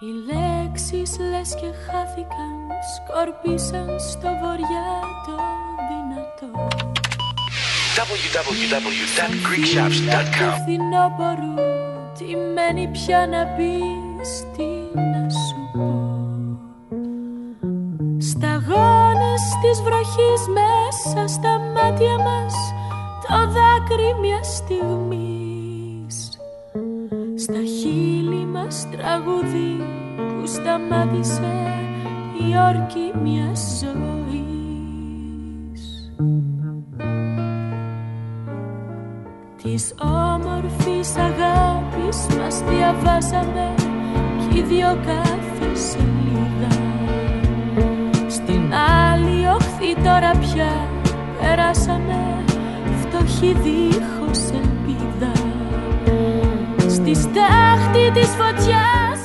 Οι λέξεις λες και χάθηκαν, σκορπίσαν στο βοριά το δυνατό. www.greekshops.com. Φθινόπορου, τι μένει πια να πεις, τι να σου πω. Σταγόνες της βροχής μέσα στα μάτια μας, το δάκρυ μιας στιγμής. Στα χείλη μας τραγούδι που σταμάτησε η όρκη μιας ζωής. Της όμορφης αγάπης μας διαβάσαμε κι οι δυο κάθε σελίδα. Στην άλλη όχθη τώρα πια περάσαμε, φτωχοί δίχως ελπίδα. Στη στάχτη της φωτιάς